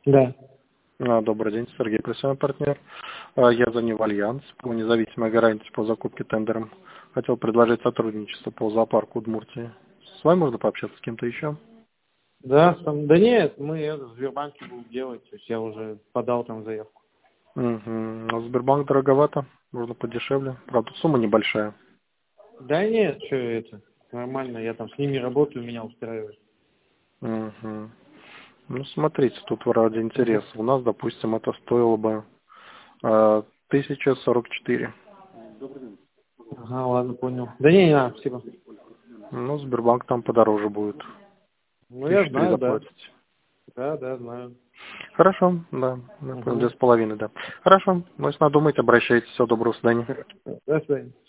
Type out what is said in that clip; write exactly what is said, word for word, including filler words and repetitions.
Да. А, Добрый день, Сергей, профессиональный партнер. А, Я звоню в Альянс по независимой гарантии по закупке тендером. Хотел предложить сотрудничество по зоопарку Удмуртии. С вами можно пообщаться с кем-то еще? Да, там, да нет, мы это, в Сбербанке будем делать, то есть я уже подал там заявку. Угу. Сбербанк дороговато, можно подешевле. Правда, сумма небольшая. Да нет, что это, нормально, я там с ними работаю, меня устраивает. Угу. Ну, смотрите, тут ради Ага, интереса. У нас, допустим, это стоило бы а, тысяча сорок четыре. ага, ладно, понял. Да не, не надо, спасибо. Ну, Сбербанк там подороже будет. Ну я Тысячу три знаю, да. заплатите. Да, да, знаю. Хорошо, да. Я понял, две Угу. с половиной, да. Хорошо. Ну, если надумаете, обращайтесь. Всего доброго, до свидания. До свидания.